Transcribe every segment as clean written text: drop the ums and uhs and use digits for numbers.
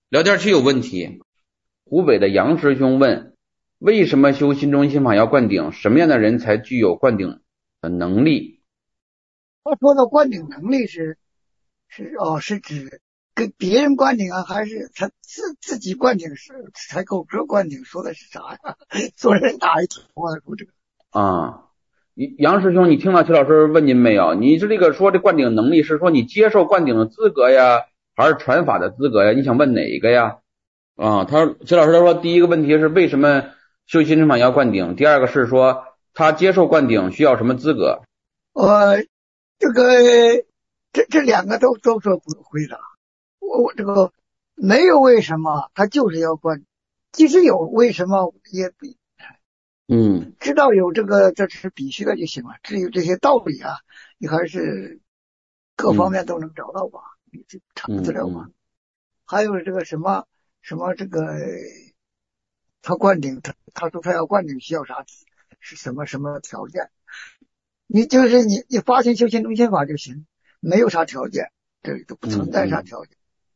聊天区有问题，湖北的杨师兄问，为什么修心中心法要灌顶？什么样的人才具有灌顶的能力？ 他说的灌顶能力是指跟别人灌顶啊，还是他自己灌顶才够格灌顶？说的是啥呀？做人哪一头啊？说这个啊，杨师兄，你听到齐老师问您没有？你是这个说这灌顶能力是说你接受灌顶的资格呀，还是传法的资格呀？你想问哪一个呀？啊，齐老师他说第一个问题是为什么修心灵法要灌顶，第二个是说他接受灌顶需要什么资格？ 这个这两个都说不会的。我这个没有为什么，他就是要灌。即使有为什么，也知道有这是必须的就行了。至于这些道理啊，你还是各方面都能找到吧，你这查资料吧。还有这个什么这个他灌顶，他说他要灌顶需要啥，是什么条件？你就是你发现修行中心法就行，没有啥条件，这里都不存在啥条件。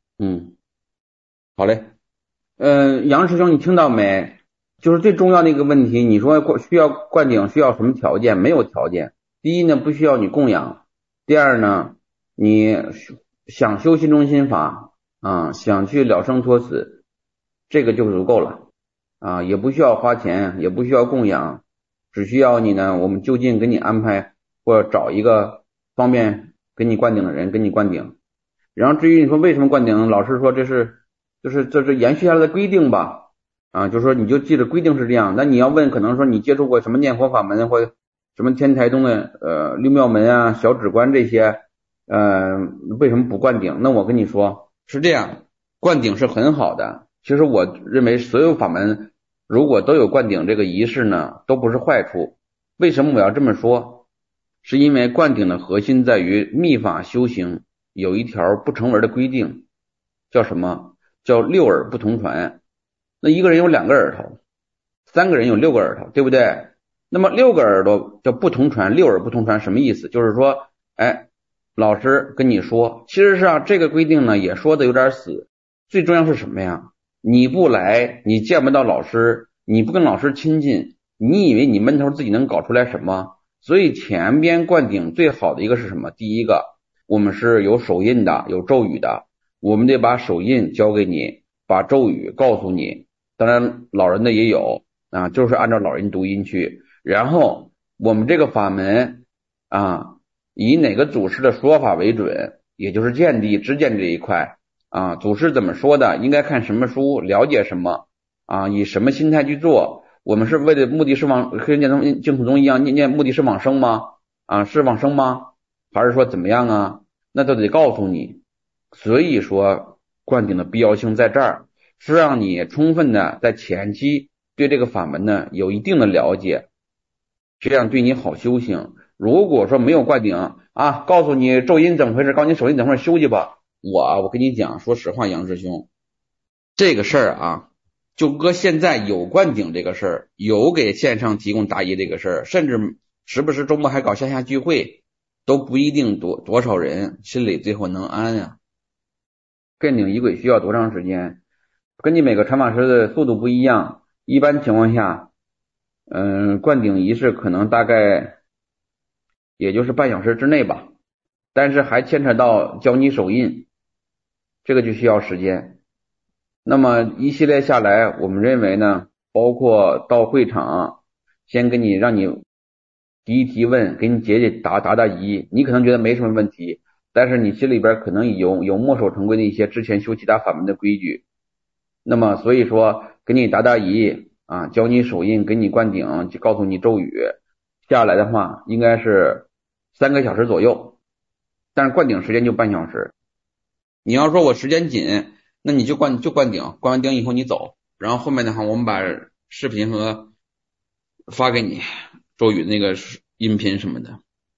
好嘞。杨师兄，你听到没？就是最重要的一个问题，你说需要灌顶需要什么条件？没有条件。第一呢，不需要你供养；第二呢，你想修心中心法啊，想去了生脱死，这个就足够了啊，也不需要花钱，也不需要供养，只需要你呢，我们就近给你安排或者找一个方便给你灌顶的人给你灌顶。然后至于你说为什么灌顶，老师说这是延续下来的规定吧，啊，就是说你就记着规定是这样。那你要问，可能说你接触过什么念佛法门或什么天台宗的六妙门啊、小止观这些，为什么不灌顶？那我跟你说是这样，灌顶是很好的。其实我认为所有法门如果都有灌顶这个仪式呢，都不是坏处。为什么我要这么说？是因为灌顶的核心在于密法修行有一条不成文的规定，叫什么？叫六耳不同传。那一个人有两个耳朵，三个人有六个耳朵，对不对？那么六个耳朵叫不同传，六耳不同传什么意思？就是说，老师跟你说，其实上这个规定呢也说的有点死。最重要是什么呀？你不来，你见不到老师，你不跟老师亲近，你以为你闷头自己能搞出来什么？所以前边灌顶最好的一个是什么？第一个，我们是有手印的，有咒语的，我们得把手印交给你，把咒语告诉你。当然老人的也有啊，就是按照老人读音去。然后我们这个法门啊，以哪个祖师的说法为准，也就是见地知见这一块啊，祖师怎么说的，应该看什么书，了解什么啊，以什么心态去做。我们是为了目的是跟净土宗一样念目的是往生吗？啊，是往生吗？还是说怎么样啊？那都得告诉你。所以说灌顶的必要性在这儿，是让你充分的在前期对这个法门呢有一定的了解，这样对你好修行。如果说没有灌顶啊，告诉你咒音怎么回事，告诉你手印怎么回事，修去吧。我跟你讲，说实话，杨师兄，这个事儿啊，就搁现在有灌顶这个事儿，有给线上提供答疑这个事儿，甚至时不时周末还搞线下聚会，都不一定多少人心里最后能安啊。灌顶仪轨需要多长时间？根据每个传法师的速度不一样，一般情况下，灌顶仪式可能大概也就是半小时之内吧，但是还牵扯到教你手印，这个就需要时间。那么一系列下来，我们认为呢，包括到会场先给你让你提问，给你答疑，你可能觉得没什么问题，但是你心里边可能有墨守成规的一些之前修其他法门的规矩。那么所以说给你答疑啊，教你手印，给你灌顶，就告诉你咒语，下来的话应该是3个小时左右，但是灌顶时间就半小时。你要说我时间紧，那你就灌顶，灌完顶以后你走，然后后面的话我们把视频和发给你，咒语那个音频什么的。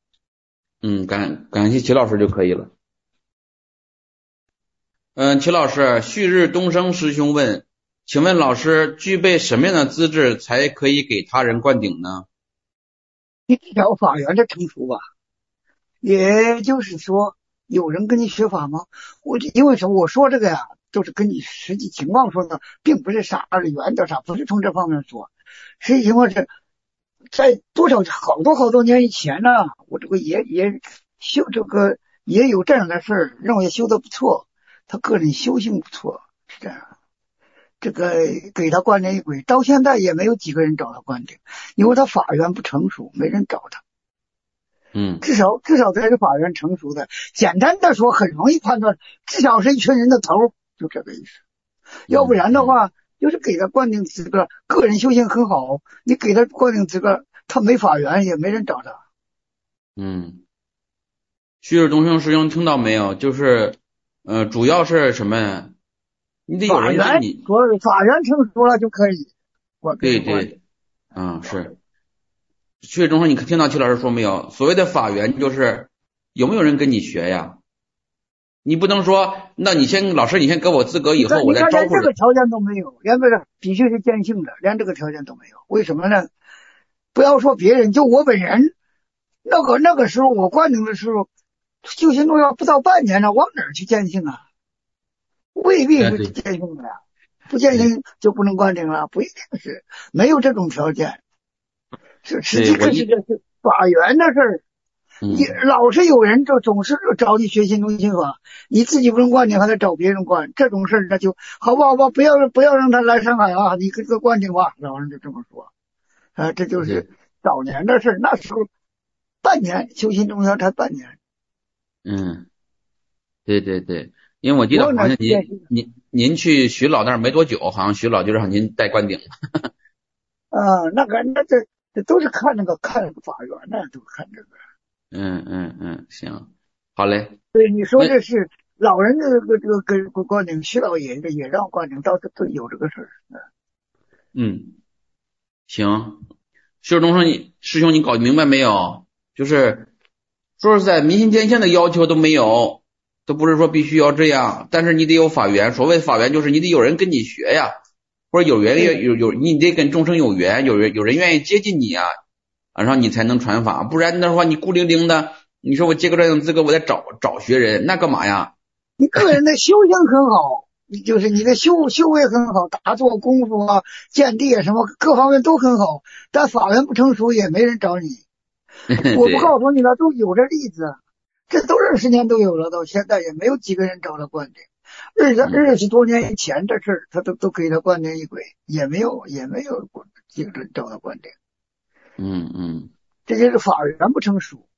感谢齐老师就可以了。齐老师，旭日东升师兄问，请问老师具备什么样的资质才可以给他人灌顶呢？ 你至少法缘的成熟吧。也就是说，有人跟你学法吗？因为什么我说这个呀， 都是根据实际情况说的，并不是啥原则啥，不是从这方面说。实际情况是在好多年以前呢，我这个也修这个也有这样的事儿，认为修的不错，他个人修行不错，是这样。这个给他灌顶一轨，到现在也没有几个人找他灌顶，因为他法源不成熟，没人找他。至少在这法源成熟的，简单的说很容易判断，至少是一群人的头，就这个意思。要不然的话，就是给他灌顶资格，个人修行很好，你给他灌顶资格，他没法源，也没人找他。 旭日东升师兄听到没有？就是主要是什么？你得有人跟你法源成熟了就可以。 对，是。旭日东升，你听到齐老师说没有？所谓的法源就是有没有人跟你学呀？你不能说，那老师你先给我资格，以后我再招呼人。 连这个条件都没有，连这个必须是见性的，连这个条件都没有。为什么呢？不要说别人，就我本人，那个时候我灌顶的时候，修行都要不到半年了，往哪儿去见性啊？未必是见性的呀，不见性就不能灌顶了，不一定是，没有这种条件。实际这是法源的事儿。你老是有人总是找你学新中心法，你自己不能灌顶，还得找别人灌，这种事儿那就好吧，不要让他来上海啊，你给他灌顶吧，老人就这么说。这就是早年的事儿，那时候半年修新中心才半年。 对，因为我记得好像您去徐老那儿没多久，好像徐老就让您带灌顶了。 这都是看那个法源的，都看这个。 行，好嘞。 对，你说这是老人的这个灌顶，徐老爷也让灌顶，倒是都有这个事儿。 行，徐东升师兄，你搞明白没有？就是说实在，明心见性的要求都没有，都不是说必须要这样，但是你得有法源。所谓法源，就是你得有人跟你学呀，或者你得跟众生有缘，有人愿意接近你啊，然后你才能传法。不然的话，你孤零零的，你说我接个这种资格，我得找学人，那干嘛呀？ 你个人的修行很好，就是你的修为很好，打坐功夫啊、见地啊什么各方面都很好，但法源不成熟，也没人找你。我不告诉你了，都有这例子，这都20年都有了，到现在也没有几个人找他灌顶。20多年以前的事儿，他都给他灌顶一轨，也没有几个人找他灌顶。这就是法源不成熟。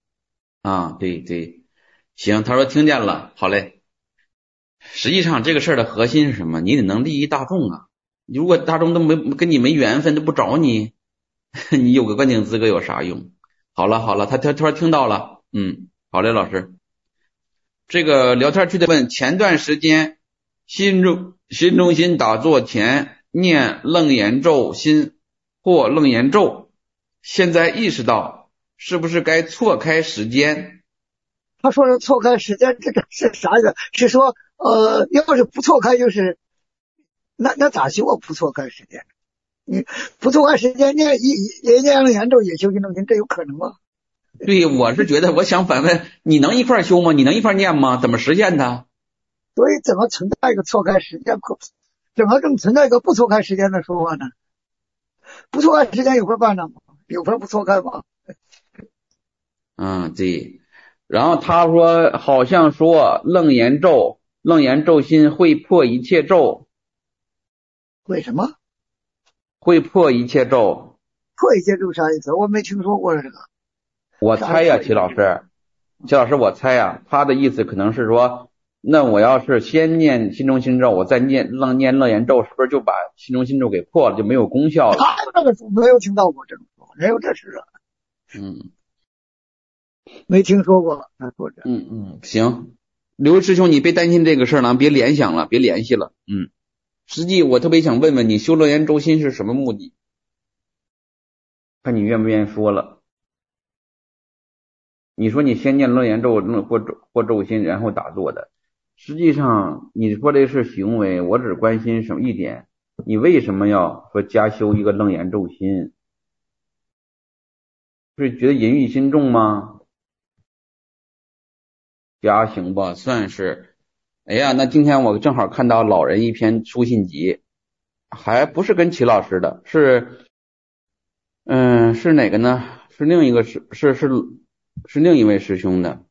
对，行，他说听见了，好嘞。实际上这个事儿的核心是什么？你得能利益大众啊！如果大众都跟你没缘分，都不找你，你有个灌顶资格有啥用？好了，他说听到了，好嘞，老师。这个聊天区的问，前段时间心中心打坐前念楞严咒心或楞严咒，现在意识到是不是该错开时间？ 他说的错开时间，这个是啥意思？是说要是不错开，就是那咋修啊？不错开时间，你不错开时间念楞严咒也修心中心，这有可能吗？ 对，我是觉得，我想反问，你能一块修吗？你能一块念吗？怎么实现的？ 所以怎么存在一个错开时间？怎么正存在一个不错开时间的说法呢？不错开时间有法办呢吗？有法不错开吗？ 对。然后他说，好像说楞严咒心会破一切咒。 为什么？ 会破一切咒。 破一切咒啥意思？我没听说过这个。 我猜呀，齐老师，我猜呀，他的意思可能是说，那我要是先念心中心咒，我再念楞严咒，是不是就把心中心咒给破了，就没有功效了？ 他这个没有听到过这种说，没有这事啊。没听说过。 行，刘师兄，你别担心这个事儿了，别联想了，别联系了。实际我特别想问问你，修楞严咒心是什么目的？看你愿不愿意说了。你说你先念楞严咒或咒心，然后打坐的，实际上你说的是行为，我只关心什么一点，你为什么要说加修一个楞严咒心？是觉得淫欲心重吗？加行吧，算是。 哎呀，那今天我正好看到老人一篇书信集，还不是跟齐老师的，是哪个呢？是另一个是另一位师兄的，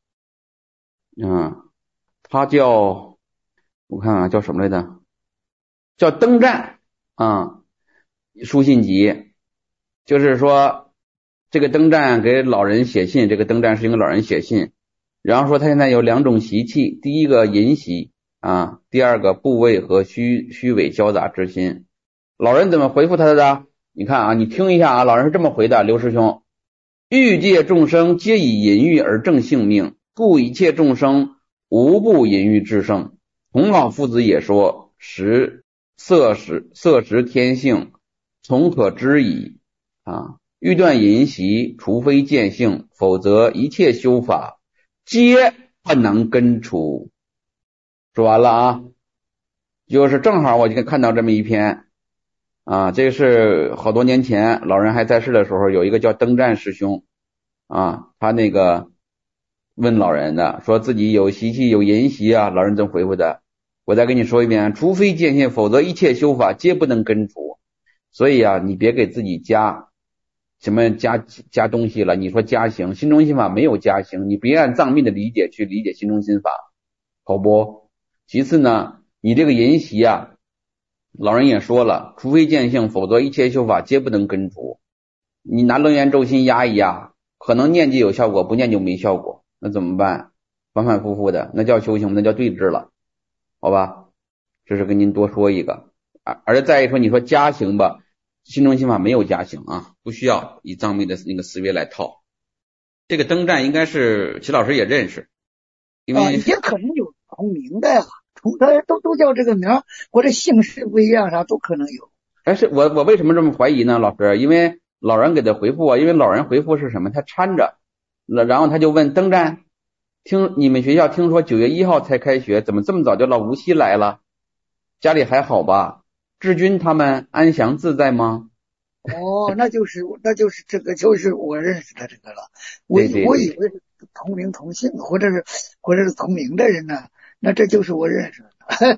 他叫我看看叫什么来着？叫登战啊，书信集，就是说这个登战给老人写信，这个登战是给老人写信，然后说他现在有两种习气，第一个淫习啊，第二个部位和虚伪交杂之心。老人怎么回复他的？你看啊，你听一下啊，老人是这么回的，刘师兄，欲界众生皆以淫欲而正性命，故一切众生无不淫欲至圣。孔老夫子也说，色识天性，从可知矣啊。欲断淫习，除非见性，否则一切修法皆不能根除。说完了啊，就是正好我就看到这么一篇啊，这是好多年前老人还在世的时候，有一个叫登战师兄啊，他那个问老人的，说自己有习气有淫习啊，老人怎么回复的？我再跟你说一遍，除非见性，否则一切修法皆不能根除。所以啊，你别给自己加东西了。你说加行，心中心法没有加行，你别按藏密的理解去理解心中心法，好不？其次呢，你这个淫习啊，老人也说了，除非见性，否则一切修法皆不能根除。你拿楞严咒心压一压，可能念就有效果，不念就没效果，那怎么办？反反复复的，那叫修行，那叫对治了，好吧？这是跟您多说一个。而且再一说，你说加行吧，心中心法没有加行啊，不需要以藏密的那个思维来套。这个登战应该是齐老师也认识，因为也可能有同名的呀，他都叫这个名，或者姓氏不一样啥都可能有。 但是我为什么这么怀疑呢，老师？因为老人给他回复啊，因为老人回复是什么？他掺着，然后他就问登战，你们学校听说9月1号才开学，怎么这么早就老无锡来了？家里还好吧？志军他们安详自在吗？ 哦，那就是这个就是我认识的这个了。我以为是同名同姓，或者是同名的人呢，那这就是我认识的。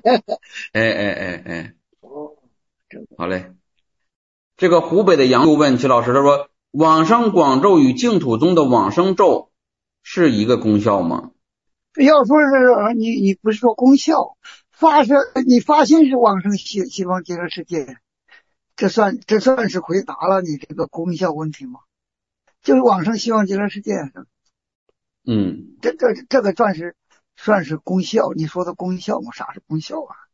哦， 好嘞。这个湖北的杨又问齐老师，他说往生广咒与净土宗的往生咒是一个功效吗？ 要说是你不是说功效，你发心是往生西方极乐世界，这算是回答了你这个功效问题吗？就是往生西方极乐世界。这个算是功效，你说的功效吗？啥是功效啊？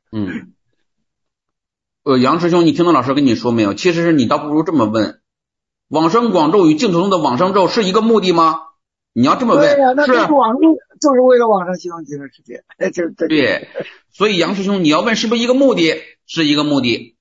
杨师兄，你听到老师跟你说没有？其实是你倒不如这么问，往生广咒与净土宗的往生咒是一个目的吗？你要这么问， 对呀，那就是为了往生西方极乐世界。 对，所以杨师兄，你要问是不是一个目的？是一个目的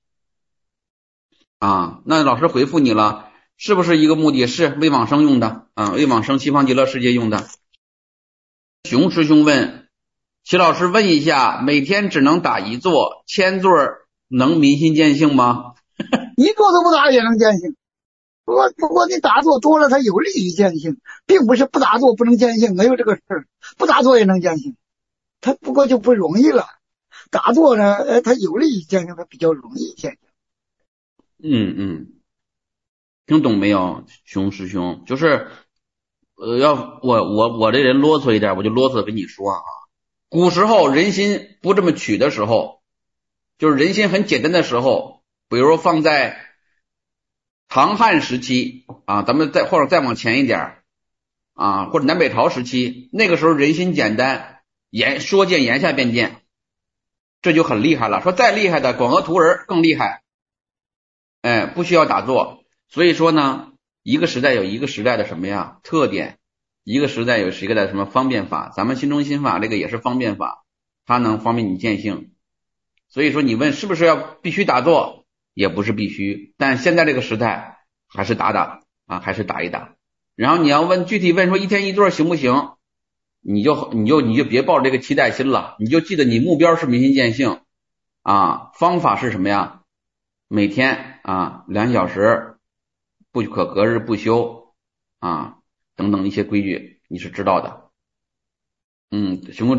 啊。那老师回复你了，是不是一个目的？是为往生用的啊，为往生西方极乐世界用的。熊师兄问齐老师，问一下，每天只能打1坐，1000坐能明心见性吗？ 一坐都不打也能见性。不过你打坐多了，它有利于见性，并不是不打坐不能见性，没有这个事儿，不打坐也能见性，它不过就不容易了。打坐呢，它有利于见性，它比较容易见性。 听懂没有，熊师兄？就是要我这人啰嗦一点，我就啰嗦跟你说啊。古时候人心不这么取的时候，就是人心很简单的时候，比如说放在唐汉时期啊，咱们或者再往前一点啊，或者南北朝时期，那个时候人心简单，说见言下便见，这就很厉害了。说再厉害的广额图人更厉害，不需要打坐。所以说呢，一个时代有一个时代的什么呀特点，一个时代有一个的什么方便法，咱们心中心法这个也是方便法，它能方便你见性。所以说你问是不是必须打坐，也不是必须，但现在这个时代还是还是打一打。然后你要具体问说1天1坐行不行，你就别抱着这个期待心了，你就记得你目标是明心见性啊，方法是什么呀？每天2小时，不可隔日不休等等一些规矩你是知道的。熊部长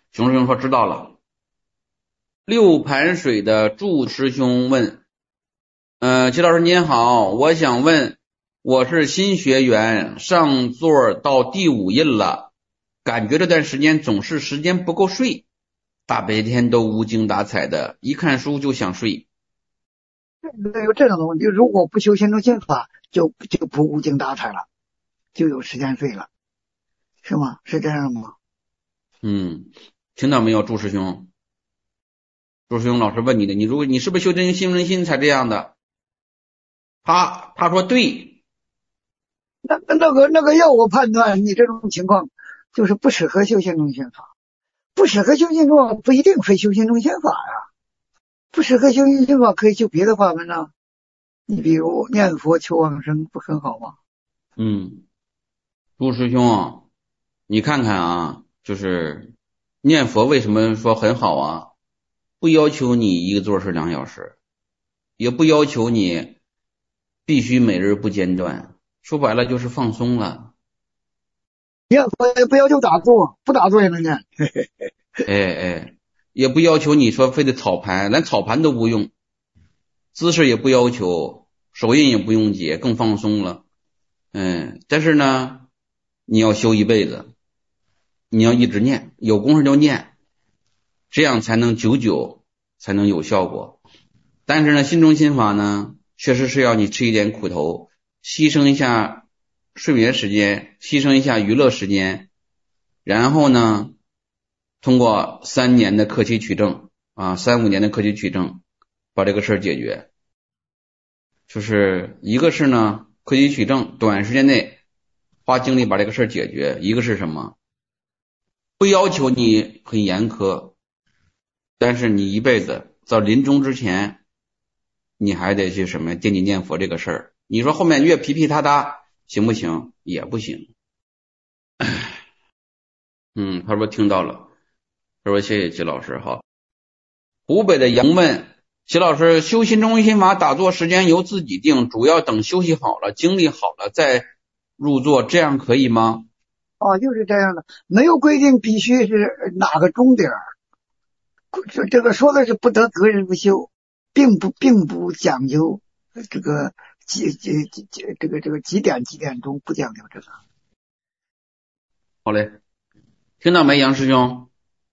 熊师兄说知道了。六盘水的祝师兄问，齐老师您好，我想问，我是新学员，上座到第5印了，感觉这段时间总是时间不够睡，大白天都无精打采的，一看书就想睡。 有这种问题，如果不修心中心法，就不无精打采了，就有时间睡了，是吗？是这样吗？ 听到没有，祝师兄？祝师兄老师问你的，你是不是修真心真心才这样的？他说对。 那个要我判断，你这种情况就是不适合修心中心法，不适合修心中法不一定非修心中心法呀，不适合修心中法可以修别的法门啊，你比如念佛求往生，不很好吗？ 祝师兄，你看看啊，就是念佛为什么说很好啊？不要求你一个座是2小时，也不要求你必须每日不间断，说白了就是放松了。 念佛也不要求打坐，不打坐也能念。 也不要求你说非得草盘，连草盘都不用，姿势也不要求，手印也不用解，更放松了。但是呢，你要修一辈子，你要一直念，有功夫就念，这样才能久久，才能有效果。但是呢，心中心法呢，确实是要你吃一点苦头，牺牲一下睡眠时间，牺牲一下娱乐时间，然后呢，通过3年的克期取证3、5年的克期取证，把这个事儿解决。就是一个是呢，克期取证，短时间内花精力把这个事儿解决；一个是什么？不要求你很严苛，但是你一辈子到临终之前，你还得去什么惦记念佛这个事儿。你说后面越皮皮塌塌行不行？也不行。他说听到了，他说谢谢齐老师哈。湖北的杨问，齐老师，修心中心法打坐时间由自己定，主要等休息好了，精力好了再入座，这样可以吗？ 就是这样的，没有规定必须是哪个钟点，这个说的是不得择日不休，并不讲究这个几点钟，不讲究这个。 好嘞，听到没，杨师兄？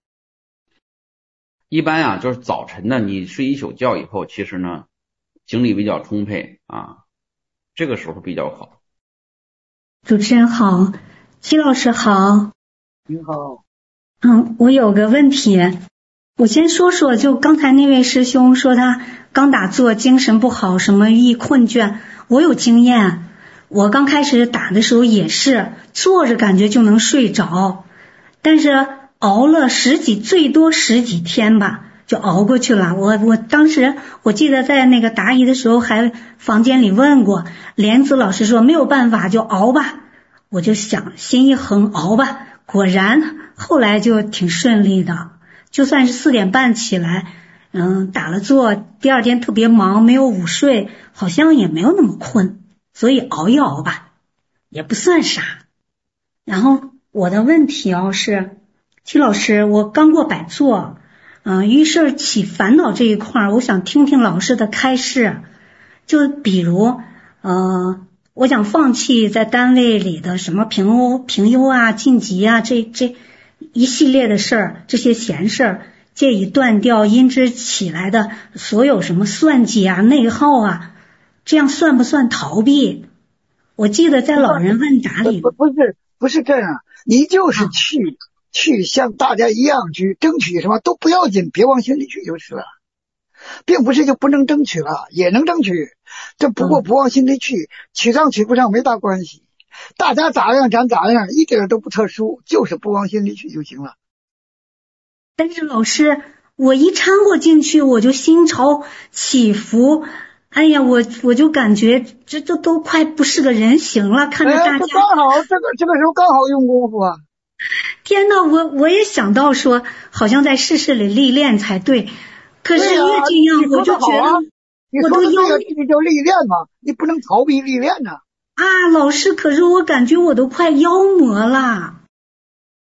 一般就是早晨呢，你睡一宿觉以后，其实呢精力比较充沛这个时候比较好。 主持人好，齐老师好。 你好。 我有个问题，我先说说，就刚才那位师兄说他刚打坐精神不好，什么易困倦，我有经验，我刚开始打的时候也是坐着感觉就能睡着，但是熬了最多十几天吧，就熬过去了。我当时我记得在那个答疑的时候还房间里问过，莲子老师说没有办法就熬吧，我就想心一横熬吧，果然后来就挺顺利的，就算是4点半起来打了坐，第二天特别忙没有午睡，好像也没有那么困，所以熬一熬吧也不算啥。然后我的问题是，齐老师，我刚过百座于是起烦恼这一块我想听听老师的开示，就比如我想放弃在单位里的什么评优晋级这一系列的事儿，这些闲事儿，借以断掉因之起来的所有什么算计内耗这样算不算逃避？我记得在老人问答里不是这样，你就是去像大家一样去争取什么都不要紧，别往心里去就是了，并不是就不能争取了，也能争取，这不过不往心里去，取上取不上没大关系，大家咋样咱咋样，一点都不特殊，就是不往心里去就行了。 但是老师，我一掺和进去我就心潮起伏，哎呀，我就感觉这都快不是个人形了，看着大家刚好这个时候刚好用功夫天哪，我也想到说好像在事里历练才对，可是越这样我就觉得我都这叫历练嘛，你不能逃避历练呢。 老师，可是我感觉我都快妖魔了。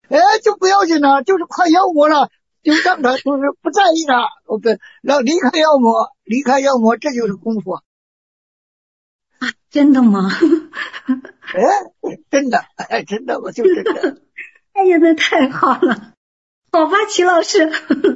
就不要紧了，就是快妖魔了，就让他就是不在意他，然后离开妖魔，这就是功夫。 啊，真的吗？ 真的，真的，我就真的。 哎呀，那太好了，好吧，齐老师。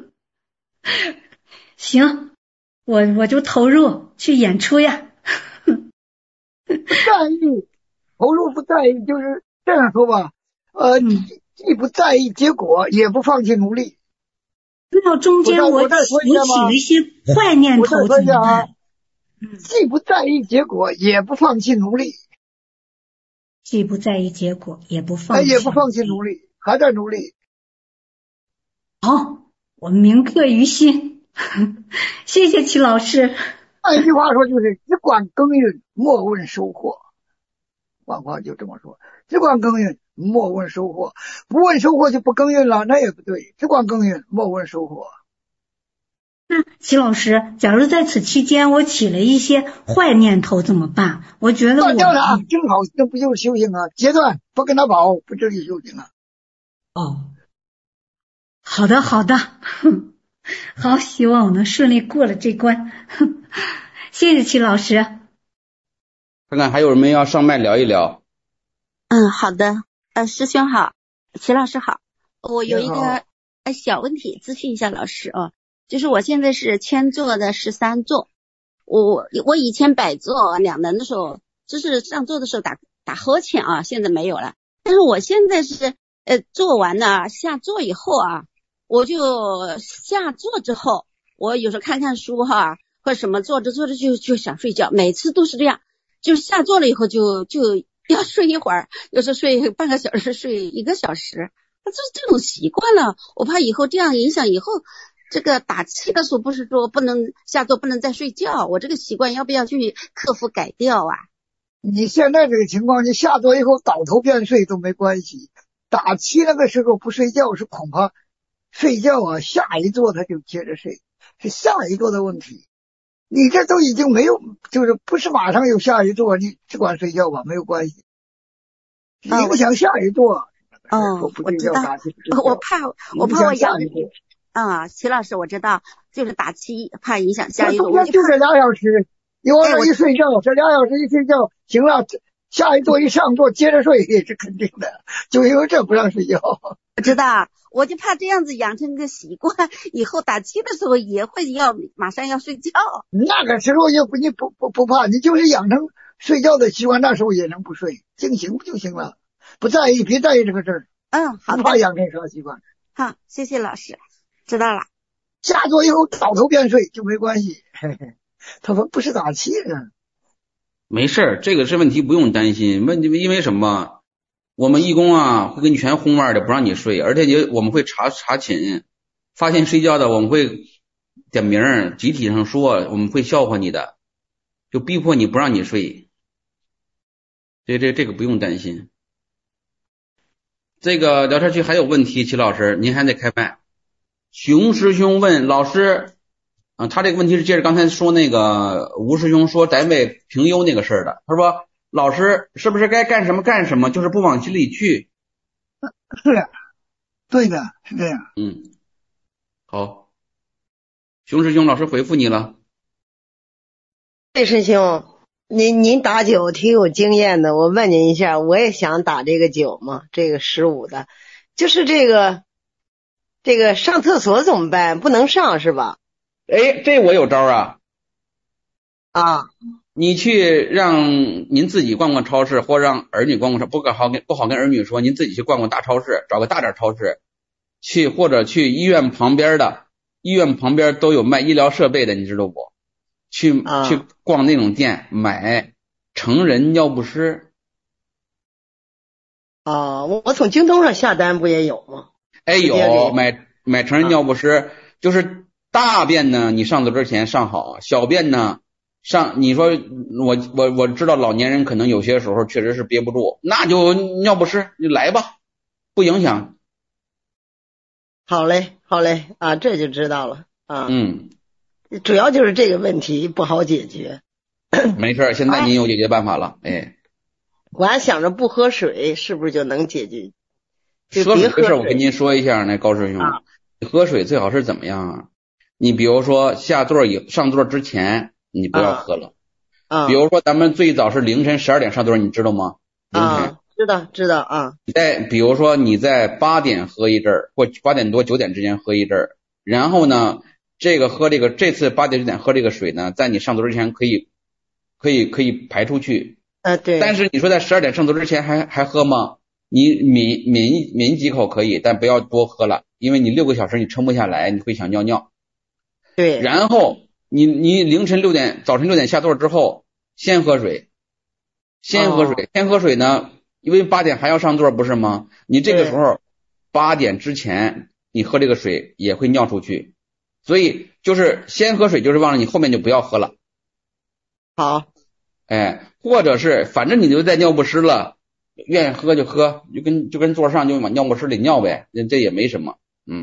行，我就投入去演出呀。 不在意，投入不在意，就是这样说吧。既不在意结果，也不放弃努力。 那中间我起了一些坏念头怎么办？ 既不在意结果，也不放弃努力。 既不在意结果，也不放弃努力，还在努力。 好，我铭刻于心。谢谢齐老师。 换一句话说，就是只管耕耘，莫问收获。换话就这么说，只管耕耘，莫问收获。不问收获就不耕耘了，那也不对。只管耕耘，莫问收获。 那齐老师，假如在此期间我起了一些坏念头怎么办？我觉得断掉它，正好，这不就是修行啊？截断，不跟他跑，不就是修行啊？ 哦，好的，好，希望我能顺利过了这关。谢谢齐老师。 看看还有人要上麦聊一聊。 好的，师兄好，齐老师好，我有一个小问题咨询一下老师哦。就是我现在是千坐的13坐，我以前摆坐两人的时候，就是上座的时候打呵欠啊，现在没有了。但是我现在是做完了下座以后啊，我就下座之后，我有时候看看书哈，或者什么坐着就想睡觉，每次都是这样，就是下座了以后就要睡一会儿，有时候睡半个小时，睡1个小时，这种习惯了，我怕以后这样影响以后。这个打气的时候不是说不能下座不能再睡觉，我这个习惯要不要去克服改掉啊？ 你现在这个情况，你下座以后倒头便睡都没关系，打气那个时候不睡觉是恐怕睡觉啊，下一座他就接着睡，是下一座的问题。你这都已经没有，就是不是马上有下一座，你只管睡觉吧，没有关系。影响下一座。 我知道，我怕我下一座。齐老师，我知道，就是打气怕影响下一座。 就这2小时，你往这一睡觉，这2小时一睡觉，行了，下一座一上座接着睡也是肯定的，就因为这不让睡觉。 我知道，我就怕这样子养成个习惯，以后打气的时候也会马上要睡觉。 那个时候你不怕，你就是养成睡觉的习惯，那时候也能不睡，静行不就行了？不在意，别在意这个事儿。 好的。 不怕养成啥习惯。 好，谢谢老师。知道了， 下座以后倒头便睡就没关系。他说不是打气呢。 没事，这个是问题，不用担心。因为什么？我们义工啊会给你全轰完的，不让你睡，而且我们会查寝，发现睡觉的我们会点名，集体上说，我们会笑话你的，就逼迫你不让你睡。这个不用担心。这个聊天区还有问题，齐老师您还得开麦。熊师兄问老师，他这个问题是接着刚才说那个吴师兄说单位评优那个事儿的。他说老师是不是该干什么干什么，就是不往心里去？ 是，对的，是这样。 好，熊师兄老师回复你了。 魏师兄，您打酒挺有经验的，我问您一下，我也想打这个酒嘛，这个15的，就是这个上厕所怎么办？不能上是吧？ 这我有招啊。 你去让您自己逛逛超市，或让儿女逛逛超市，不好跟儿女说，您自己去逛逛大超市，找个大点超市去，或者去医院旁边都有卖医疗设备的，你知道不？去逛那种店买成人尿不湿。 我从京东上下单不也有吗？ 有买成人尿不湿，就是大便呢你上厕之前上好，小便呢你说我知道老年人可能有些时候确实是憋不住，那就尿不湿就来吧，不影响。 好嘞这就知道了主要就是这个问题不好解决。 没事，现在您有解决办法了。 我还想着不喝水是不是就能解决， 喝水的事我跟跟您说一下，那高师兄，你喝水最好是怎么样啊？你比如说上座之前你不要喝了。比如说咱们最早是凌晨12点上座，你知道吗？凌晨。 知道啊。 比如说你在8点喝一阵儿，或8点多9点之间喝一阵儿，然后呢，这次8点9点喝这个水呢，在你上座之前可以排出去。 对。 但是你说在12点上座之前还喝吗？你抿几口可以，但不要多喝了，因为你6个小时你撑不下来，你会想尿尿。 对。 然后你早晨6点下座之后，先喝水呢，因为8点还要上座不是吗？你这个时候8点之前你喝这个水也会尿出去，所以就是先喝水，就是忘了你后面就不要喝了。 好。 或者是反正你就在尿不湿了，愿意喝就喝，就跟座上就往尿不湿里尿呗，这也没什么。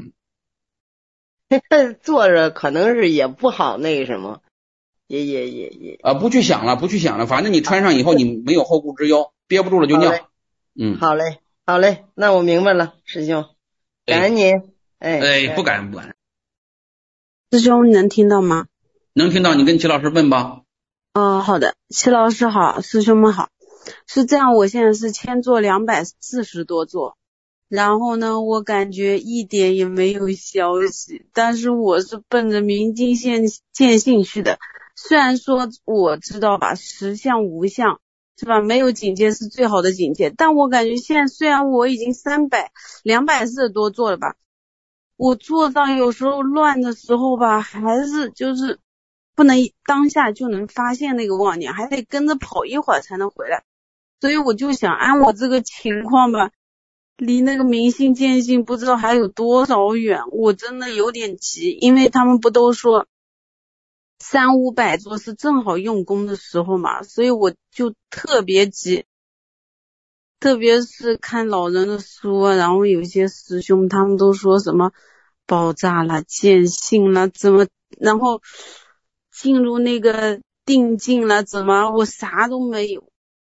坐着可能是也不好那什么，也不去想了，反正你穿上以后你没有后顾之忧，憋不住了就尿。 好嘞，那我明白了，师兄，感恩您。 不敢。 师兄，你能听到吗？ 能听到，你跟齐老师问吧。 好的，齐老师好，师兄们好。是这样，我现在是签座240多座，然后呢，我感觉一点也没有消息，但是我是奔着明镜见性去的。虽然说我知道吧，实相无相是吧，没有警戒是最好的警戒，但我感觉现在虽然我已经240多座了吧，我做到有时候乱的时候吧，还是就是不能当下就能发现那个妄念，还得跟着跑一会儿才能回来。所以我就想按我这个情况吧，离那个明性见性不知道还有多少远，我真的有点急，因为他们不都说300-500座是正好用功的时候嘛，所以我就特别急。特别是看老人的书啊，然后有些师兄他们都说什么爆炸了、见性了，怎么，然后进入那个定境了，怎么我啥都没有，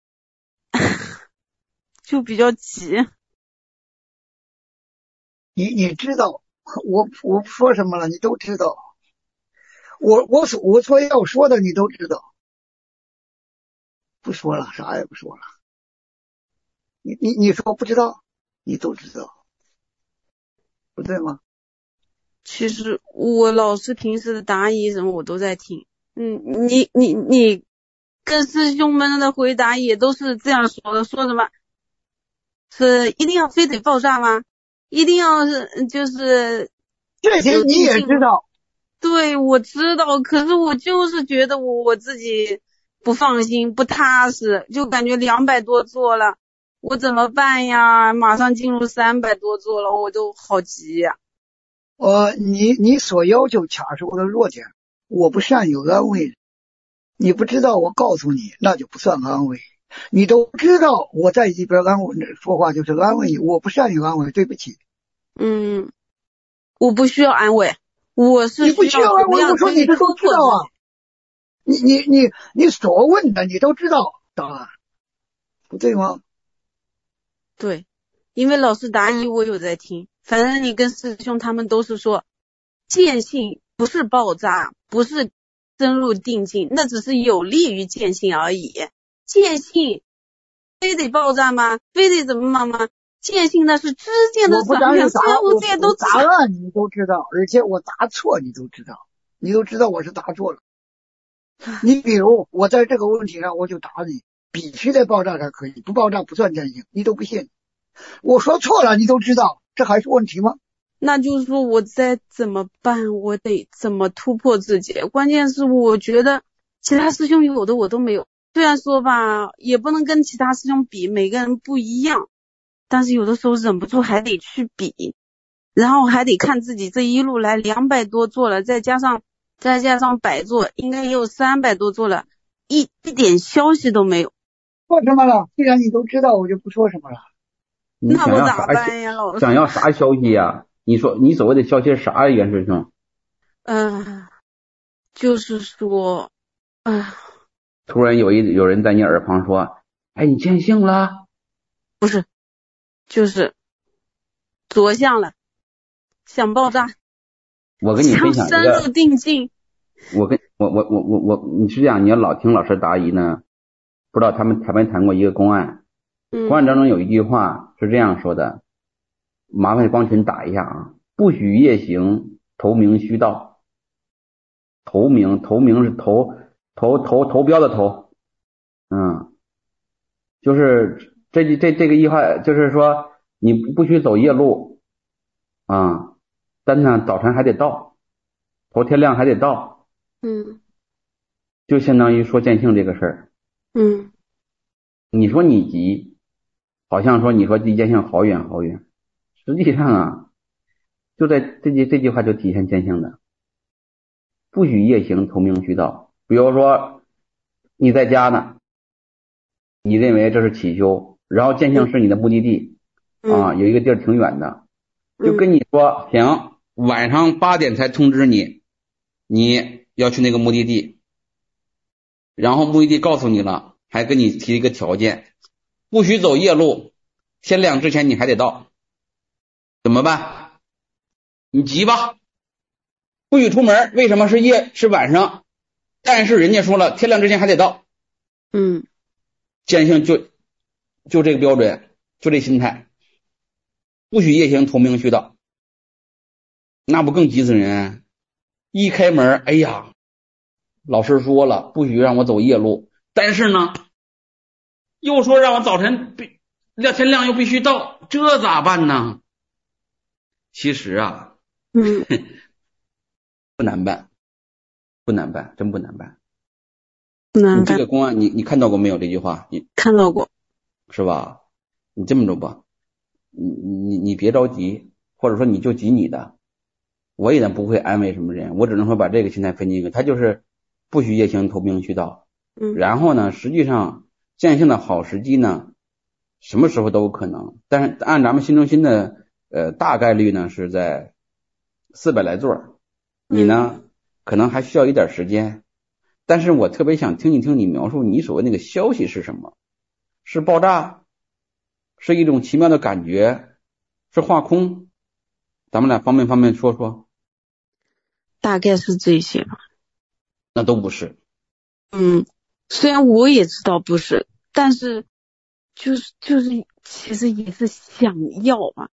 就比较急。 你知道，我不说什么了，你都知道。我所要说的你都知道，不说了，啥也不说了。你说不知道，你都知道，不对吗？ 其实我老师平时的答疑什么我都在听，你跟师兄们的回答也都是这样说的，说什么是一定要非得爆炸吗？一定要是就是这些你也知道。 对，我知道，可是我就是觉得我自己不放心不踏实，就感觉200多座了，我怎么办呀？马上进入300多座了，我都好急呀。 你所要求卡是我的弱点，我不善于安慰，你不知道我告诉你那就不算安慰，你都知道我在一边安慰说话就是安慰你，我不善于安慰，对不起。 我不需要安慰，我是你不需要安慰，我说你这都知道啊，你所问的你都知道答案，不对吗？ 对，因为老师答疑我有在听，反正你跟师兄他们都是说见性不是爆炸，不是深入定境，那只是有利于见性而已。见性非得爆炸吗？非得怎么吗？见性那是知见的转变，虽然我这些都答案你都知道，而且我答错你都知道，你都知道我是答错了。你比如我在这个问题上我就答你必须得爆炸才可以，不爆炸不算见性，你都不信。我说错了你都知道，这还是问题吗？ 那就是说我再怎么办，我得怎么突破自己，关键是我觉得其他师兄有的我都没有，虽然说吧也不能跟其他师兄比，每个人不一样，但是有的时候忍不住还得去比，然后还得看自己这一路来200多座了，再加上100座，应该也有300多座了，一点消息都没有。 说什么了？既然你都知道，我就不说什么了。 那我咋办呀，老师？ 想要啥消息呀？你说你所谓的消息是啥呀，袁师兄？ 就是说， 突然有人在你耳旁说：“哎，你见性了？” 不是，就是着相了，想爆炸， 我跟你分享一想深入个， 定境。 你是这样，你要老听老师答疑呢，不知道他们谈没谈过一个公案。公案当中有一句话是这样说的，麻烦光群打一下啊，不许夜行，投名须到。投名是投标的投，就是这个一话，就是说你不许走夜路啊，但呢早晨还得到，头天亮还得到，就相当于说见性这个事儿。你说你急，好像说你说离见性好远好远，实际上啊，就在这句话就体现见性的。不许夜行，投名须到。比如说你在家呢，你认为这是起修，然后见性是你的目的地啊，有一个地儿挺远的，就跟你说行，晚上8点才通知你，你要去那个目的地，然后目的地告诉你了，还跟你提一个条件，不许走夜路，天亮之前你还得到，怎么办？你急吧，不许出门，为什么是是晚上？但是人家说了，天亮之前还得到。见性就这个标准，就这心态，不许夜行，投名须到，那不更急死人？一开门，哎呀，老师说了，不许让我走夜路，但是呢，又说让我早晨天亮又必须到，这咋办呢？其实啊，不难办，真不难办。你这个公案你看到过没有？这句话你看到过是吧？你这么着吧，你别着急，或者说你就急你的，我也不会安慰什么人，我只能说把这个心态分进一个，他就是不许夜行，投名须到。然后呢，实际上见性的好时机呢，什么时候都有可能，但是按咱们心中心的大概率呢是在400来座，你呢可能还需要一点时间。但是我特别想听一听你描述你所谓那个消息是什么？是爆炸？是一种奇妙的感觉？是化空？咱们俩方便说说？ 大概是这些吧。 那都不是。 虽然我也知道不是，但是就是其实也是想要吧。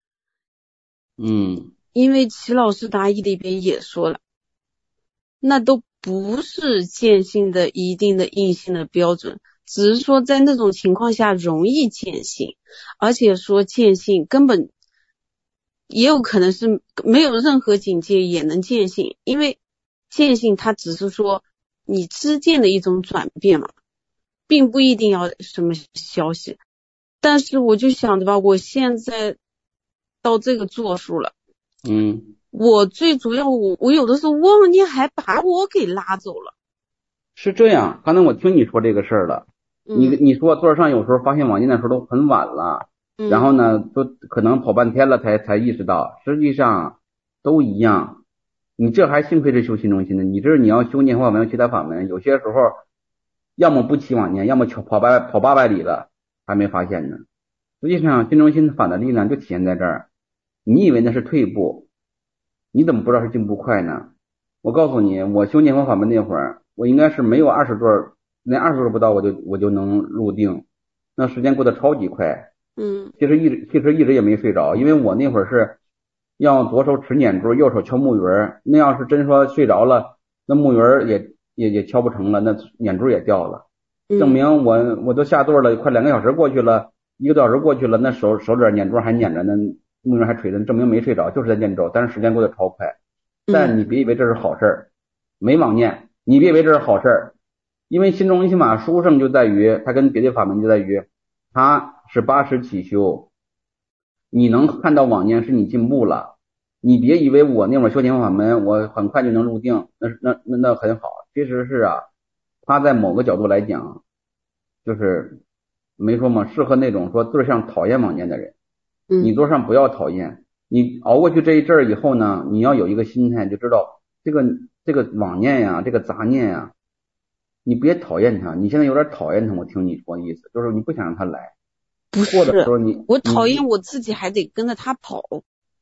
因为齐老师答疑里边也说了，那都不是见性的一定的硬性的标准，只是说在那种情况下容易见性，而且说见性根本也有可能是没有任何警戒也能见性，因为见性它只是说你知见的一种转变嘛，并不一定要什么消息。但是我就想着吧，我现在到这个座数了，我最主要我有的时候忘记还把我给拉走了。 是这样，刚才我听你说这个事儿了，你说座上有时候发现网页的时候都很晚了，然后呢都可能跑半天了才意识到，实际上都一样。你这还幸亏是修心中心的，你这你要修念佛法门其他法门，有些时候要么不起往念，要么跑800里了还没发现呢。实际上心中心法的力量就体现在这儿，你以为那是退步，你怎么不知道是进步快呢？我告诉你，我修念佛法门那会儿，我应该是没有20座，连20座不到我就能入定，那时间过得超级快。其实一直也没睡着，因为我那会儿是要左手持捻珠，右手敲木鱼，那要是真说睡着了，那木鱼也敲不成了，那捻珠也掉了。证明我都下座了，快2个小时过去了，1个多小时过去了，那手指捻珠还捻着，那木鱼还垂着，证明没睡着，就是在念咒，但是时间过得超快。但你别以为这是好事儿，没妄念，你别以为这是好事儿，因为心中心法殊胜就在于它跟别的法门就在于它是8时起修，你能看到妄念是你进步了，你别以为我那会儿修念佛法门我很快就能入定，那很好，其实是啊，它在某个角度来讲就是没说嘛，适合那种说对象讨厌妄念的人，你对象不要讨厌，你熬过去这一阵儿以后呢，你要有一个心态，就知道这个妄念呀，这个杂念呀，你别讨厌它，你现在有点讨厌它，我听你说的意思就是你不想让它来， 不是， 或者说我讨厌我自己还得跟着他跑。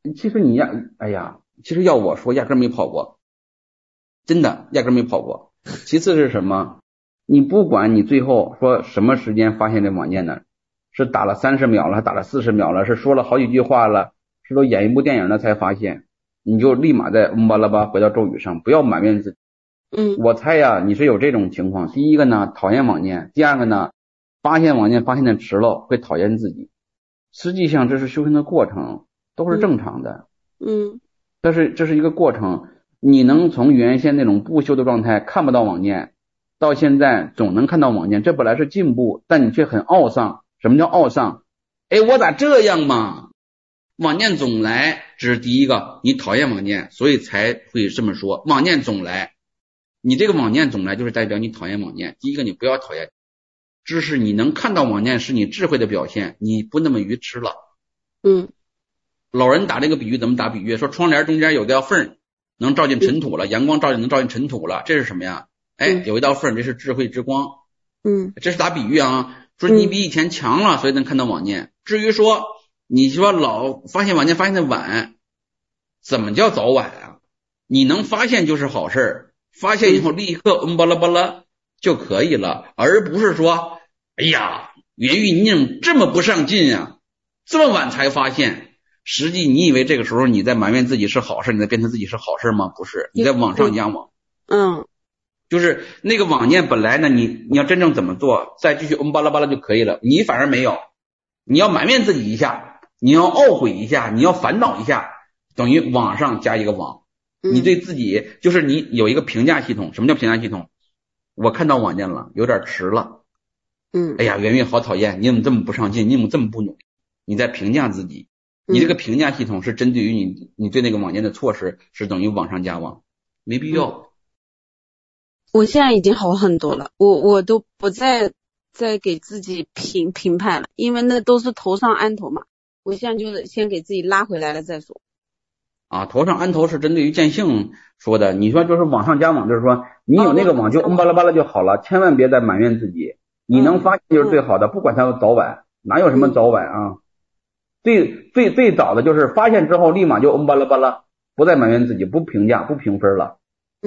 其实你其实要我说，压根没跑过，真的压根没跑过。其次是什么？你不管你最后说什么时间发现这网念的，是打了30秒了，还打了40秒了，是说了好几句话了，是都演一部电影了才发现，你就立马在巴拉巴回到咒语上，不要埋怨自己。我猜呀，你是有这种情况。第一个呢，讨厌网念；第二个呢，发现网念发现的迟了，会讨厌自己。实际上这是修行的过程，都是正常的。但是这是一个过程，你能从原先那种不修的状态看不到网念，到现在总能看到网念，这本来是进步，但你却很懊丧。什么叫懊丧？我咋这样嘛？网念总来，这是第一个，你讨厌网念，所以才会这么说。网念总来，你这个网念总来就是代表你讨厌网念。第一个，你不要讨厌，这是你能看到网念是你智慧的表现，你不那么愚痴了。老人打这个比喻怎么打比喻？说窗帘中间有条缝，能照进尘土了，阳光照进能照进尘土了，这是什么呀？有一道缝，这是智慧之光。这是打比喻啊，说你比以前强了，所以能看到网念。至于说你说老发现网念发现的晚，怎么叫早晚啊？你能发现就是好事，发现以后立刻巴拉巴拉就可以了，而不是说袁玉你怎么这么不上进啊，这么晚才发现。实际你以为这个时候你在埋怨自己是好事，你在辩称自己是好事吗？不是，你在往上加网。就是那个网念本来呢，你要真正怎么做，再继续巴拉巴拉就可以了，你反而没有，你要埋怨自己一下，你要懊悔一下，你要烦恼一下，等于往上加一个网。你对自己就是你有一个评价系统。什么叫评价系统？我看到网念了，有点迟了。圆圆好讨厌，你怎么这么不上进，你怎么这么不努力？你在评价自己。你这个评价系统是针对于你对那个网念的措施是等于往上加网，没必要。 我现在已经好很多了，我都不再给自己评判了，因为那都是头上安头嘛。我现在就是先给自己拉回来了再说。 头上安头是针对于见性说的。你说就是往上加网，就是说你有那个网就巴拉巴拉就好了，千万别再埋怨自己。你能发现就是最好的，不管它早晚，哪有什么早晚啊？最早的就是发现之后立马就巴拉巴拉，不再埋怨自己，不评价不评分了。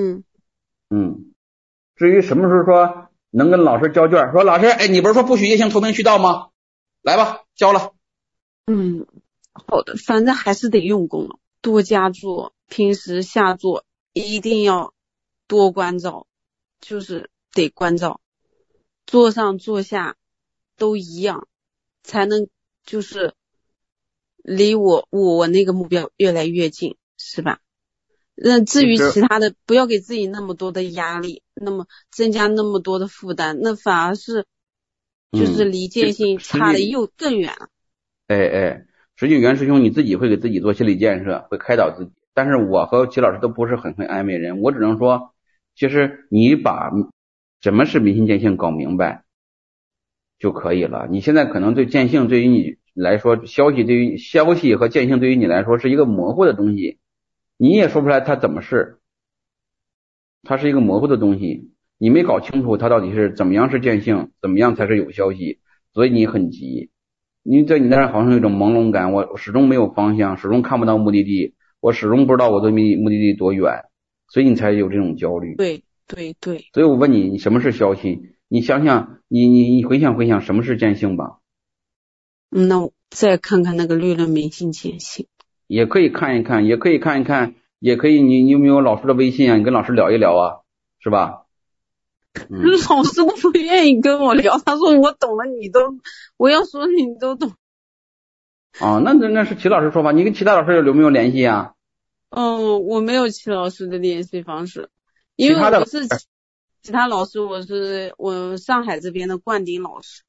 至于什么时候说能跟老师交卷，说老师你不是说不许夜行投屏渠道吗？来吧，交了。 好的，反正还是得用功了，多加做，平时下做一定要多关照，就是得关照，坐上坐下都一样，才能就是离我那个目标越来越近，是吧？至于其他的，不要给自己那么多的压力，那么增加那么多的负担，那反而是就是离界性差的又更远了。 实际袁师兄你自己会给自己做心理建设，会开导自己。但是我和齐老师都不是很会安慰人，我只能说，其实你把什么是明心见性搞明白就可以了。你现在可能对见性对于你来说，消息和见性对于你来说是一个模糊的东西，你也说不出来它怎么是，它是一个模糊的东西，你没搞清楚它到底是怎么样是见性，怎么样才是有消息，所以你很急。你在你那儿好像有一种朦胧感，我始终没有方向，始终看不到目的地，我始终不知道我的目的地多远，所以你才有这种焦虑。 对， 所以我问你什么是消息？你想想，你回想什么是见性吧。 那我再看看那个律论明心见性， 也可以看一看，也可以你有没有老师的微信啊？你跟老师聊一聊啊，是吧？ 老师都不愿意跟我聊，他说我懂了，我要说你都懂。 那是齐老师说法，你跟其他老师有没有联系啊？ 我没有齐老师的联系方式，因为我是其他老师，我上海这边的冠顶老师。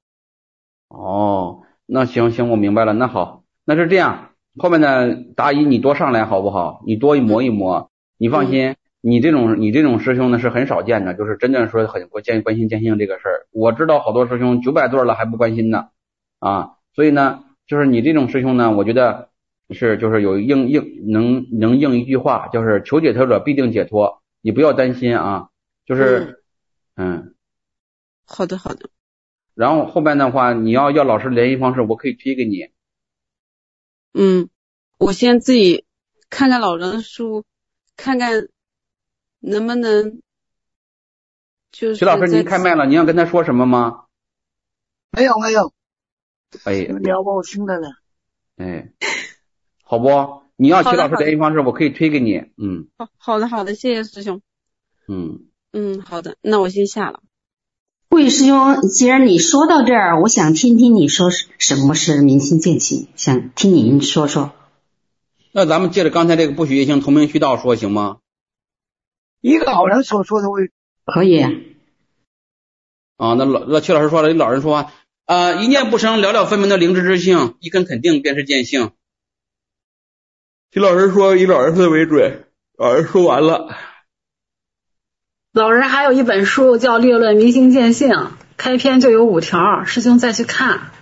那行，我明白了。那好，那是这样，后面的答疑你多上来好不好？你多磨一磨，你放心。你这种师兄呢是很少见的，就是真正说很关心见性这个事儿。我知道好多师兄900对了还不关心呢，所以呢，就是你这种师兄呢，我觉得就是有能应一句话，就是求解脱者必定解脱，你不要担心啊，就是好的。 然后后边的话，你要老师联系方式，我可以推给你。 我先自己看看老人的书，看看能不能就是徐老师您开麦了，您要跟他说什么吗？ 没有， 哎， 你们聊吧，我听着呢。 哎，好不？你要齐老师联系方式，我可以推给你。 好的，谢谢师兄。好的，那我先下了。 慧师兄，既然你说到这儿，我想听听你说什么是明心见性，想听您说说。 那咱们借着刚才这个不许业行同名虚道说行吗？ 以老人所说的为可以。 那齐老师说了，老人说一念不生，了了分明的灵知之性，一根肯定便是见性。齐老师说以老人说的为准，老人说完了。 老人还有一本书叫《略论明心见性》，开篇就有5条，师兄再去看。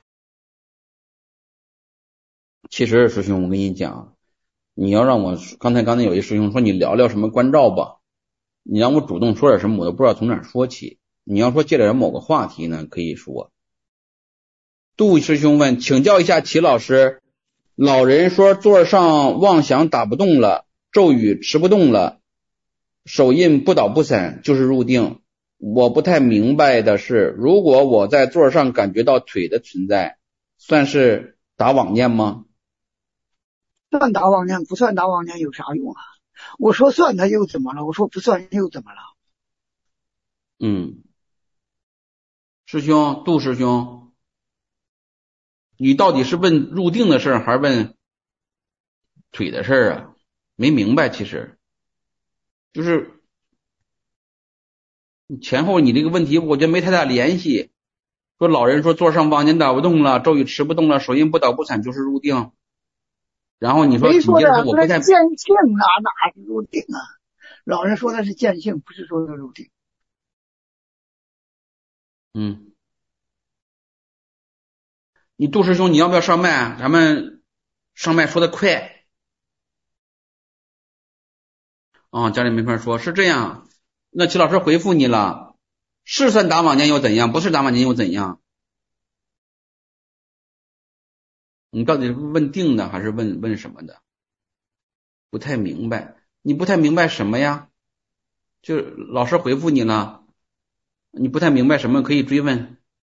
其实师兄，我跟你讲，你要让我刚才有一师兄说你聊聊什么关照吧，你让我主动说点什么，我都不知道从哪说起。你要说借着某个话题呢，可以说。杜师兄问，请教一下齐老师，老人说座上妄想打不动了，咒语持不动了，手印不倒不散，就是入定。我不太明白的是，如果我在座上感觉到腿的存在，算是打妄念吗？ 算打妄念，不算打妄念有啥用啊？我说算他又怎么了？我说不算又怎么了？ 师兄，杜师兄，你到底是问入定的事儿，还是问腿的事儿啊？没明白，其实就是前后你这个问题，我觉得没太大联系。说老人说座上妄念打不动了，咒语持不动了，手印不倒不散，就是入定。然后你说紧接着说我不太见性哪是入定啊？老人说的是见性，不是说的入定。 你杜师兄，你要不要上麦？咱们上麦说的快。家里没法说，是这样。那齐老师回复你了，是算打妄念又怎样？不是打妄念又怎样？你到底是问定的还是问什么的？不太明白。你不太明白什么呀？就老师回复你了，你不太明白什么可以追问。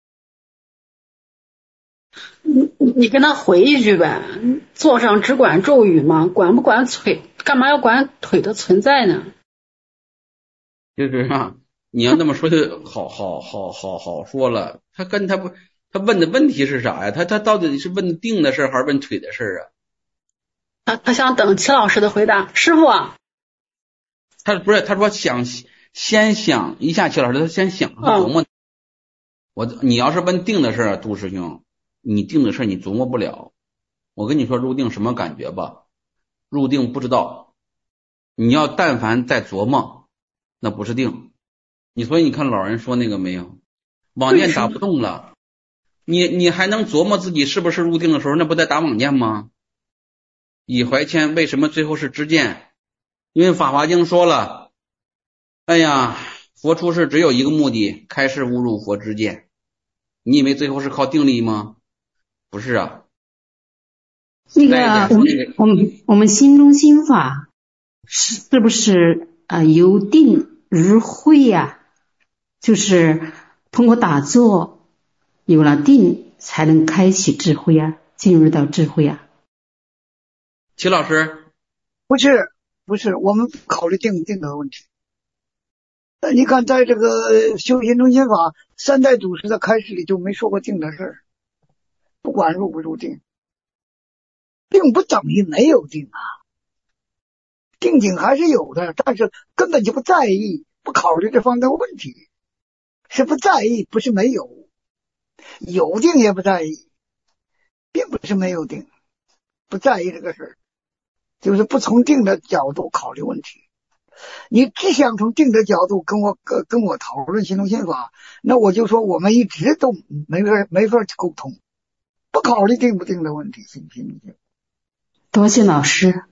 你跟他回一句呗，座上只管咒语吗？管不管腿？干嘛要管腿的存在呢？ 就是你要那么说就好说了。他问的问题是啥呀？他到底是问定的事还是问腿的事啊？他想等齐老师的回答。师傅啊， 他说先想一下齐老师，他先想琢磨。你要是问定的事，杜师兄，你定的事你琢磨不了。我跟你说入定什么感觉吧，入定不知道。你要但凡在琢磨，那不是定。所以你看老人说那个没有，妄念打不动了，你还能琢磨自己是不是入定的时候，那不在打妄念吗？以怀谦为什么最后是知见？因为法华经说了，哎呀，佛出世只有一个目的，开示悟入佛知见。你以为最后是靠定力吗？不是啊。 那个我们心中心法是不是由定入慧呀？就是通过打坐有了定才能开启智慧啊，进入到智慧啊。 齐老师， 不是，我们考虑定的问题。你看在这个修行中心法三代祖师的开示里就没说过定的事儿，不管入不入定，并不等于没有定啊，定境还是有的，但是根本就不在意，不考虑这方面的问题，是不在意，不是没有，有定也不在意，并不是没有定，不在意这个事儿，就是不从定的角度考虑问题。你只想从定的角度跟我讨论心中心法，那我就说我们一直都没法沟通，不考虑定不定的问题，行不行？ 多谢老师。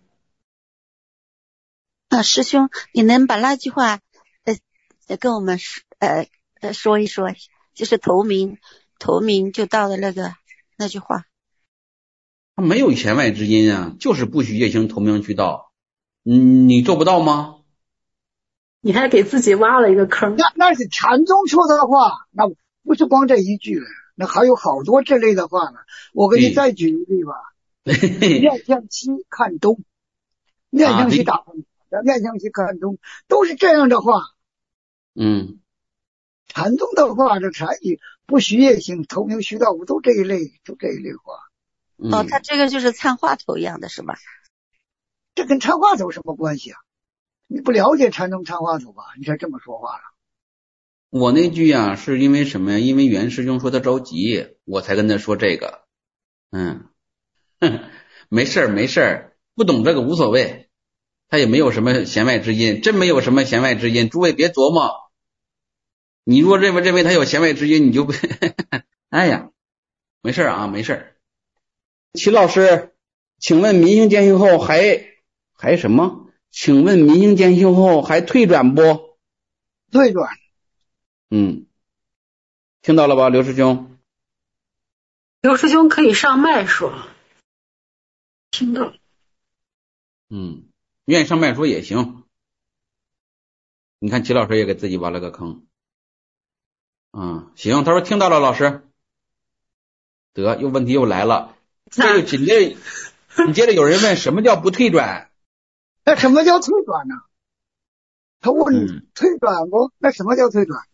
师兄，你能把那句话跟我们说一说，就是投名就到的那句话。 他没有弦外之音啊，就是不许业行投名渠道。你做不到吗？ 你还给自己挖了一个坑。 那是禅宗说的话，那不是光这一句，那还有好多这类的话呢。我给你再举一例吧。面向西看东，面向西打风，面向西看东，都是这样的话。禅宗的话，这禅语不许业行投名须道，都这一类话。 他这个就是参话头一样的是吧？ 这跟参话头有什么关系啊？你不了解禅宗参话头吧？你才这么说话了。 我那句啊，是因为什么呀？因为袁师兄说他着急，我才跟他说这个。没事儿，不懂这个无所谓，他也没有什么弦外之音，真没有什么弦外之音，诸位别琢磨。你如果认为他有弦外之音，你就不哎呀，没事啊，没事。齐老师，请问民行见性后还什么？请问民行见性后还退转不？ 退转。 听到了吧，刘师兄？ 刘师兄可以上麦说。听到。 愿意上麦说也行。你看齐老师也给自己挖了个坑。行，他说听到了，老师。得，问题又来了。这就紧接着有人问什么叫不退转？ 那什么叫退转呢？他问退转不？那什么叫退转？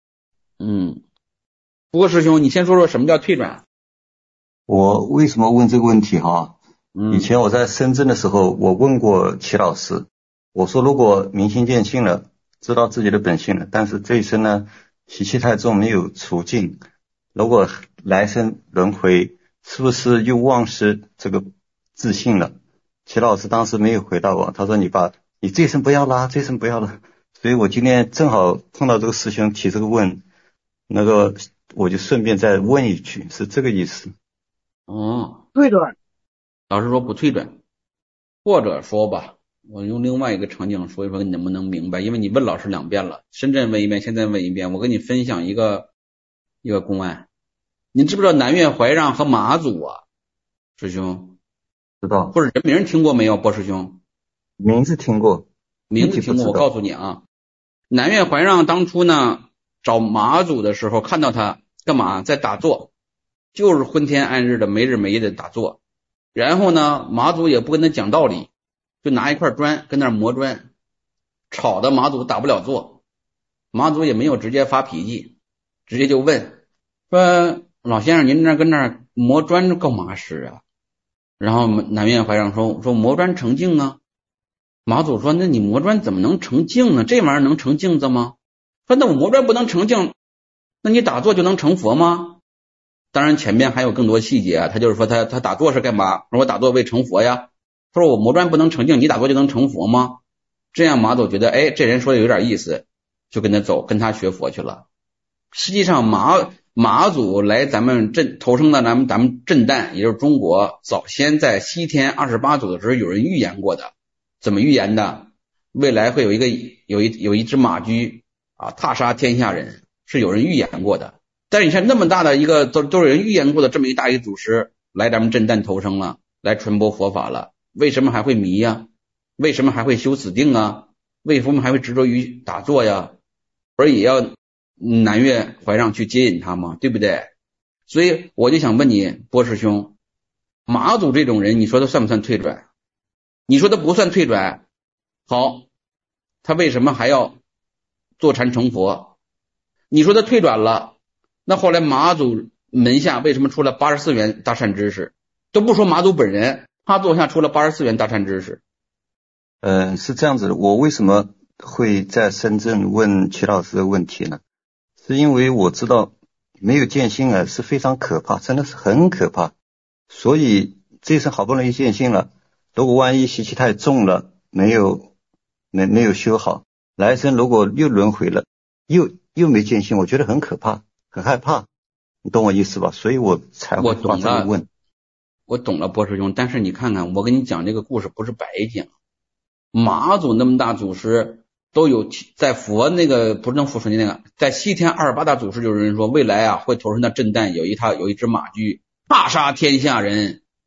不过师兄，你先说说什么叫退转。 我为什么问这个问题哈？以前我在深圳的时候，我问过齐老师，我说如果明心见性了，知道自己的本性了，但是这一生呢习气太重，没有除尽，如果来生轮回，是不是又忘失这个自信了？齐老师当时没有回答我，他说你这一生不要啦，这一生不要了。所以我今天正好碰到这个师兄提这个问，我就顺便再问一句，是这个意思。 退转。 老师说不退转，或者说吧，我用另外一个场景说一说，你能不能明白？因为你问老师2遍了，深圳问一遍，现在问一遍。我跟你分享一个公案，你知不知道南岳怀让和马祖啊？师兄知道， 或者人名听过没有？波师兄名字听过。 我告诉你啊，南岳怀让当初呢找马祖的时候，看到他干嘛？在打坐，就是昏天暗日的没日没夜的打坐。然后呢，马祖也不跟他讲道理，就拿一块砖跟那儿磨砖，吵得马祖打不了坐。马祖也没有直接发脾气，直接就问说：“老先生，您跟那儿磨砖干嘛使啊？”然后南岳怀让说磨砖成镜啊。马祖说：“那你磨砖怎么能成镜呢？这玩意儿能成镜子吗？”说：“那我磨砖不能成镜，那你打坐就能成佛吗？”当然前面还有更多细节啊，他就是说他打坐是干嘛？说我打坐为成佛呀。他说我磨砖不能成镜，你打坐就能成佛吗？这样马祖觉得这人说的有点意思，就跟他走，跟他学佛去了。实际上马祖来咱们投生到咱们震旦，也就是中国，早先在西天28祖的时候有人预言过的。怎么预言的？未来会有一只马驹踏杀天下人，是有人预言过的。但是你看那么大的一个都有人预言过的这么一大一祖师来咱们震旦投生了，来传播佛法了，为什么还会迷呀？为什么还会修死定啊？为什么还会执着于打坐呀？而也要南岳怀让去接引他嘛，对不对？所以我就想问你，波师兄，马祖这种人，你说他算不算退转？你说他不算退转，好，他为什么还要坐禅成佛？你说他退转了，那后来马祖门下为什么出了84员大善知识？都不说马祖本人，他座下出了84员大善知识。 是这样子的，我为什么会在深圳问齐老师的问题呢？是因为我知道没有见性啊是非常可怕，真的是很可怕。所以这次好不容易见性了，如果万一习气太重了，没有修好，来生如果又轮回了，又没见性，我觉得很可怕，很害怕，你懂我意思吧？所以我才会发这个问。 我懂了，波师兄。但是你看看，我跟你讲这个故事不是白讲。马祖那么大祖师都有在佛那个不是能佛说那个，在西天28大祖师有人说未来会投身到震旦，有一只马驹踏杀天下人。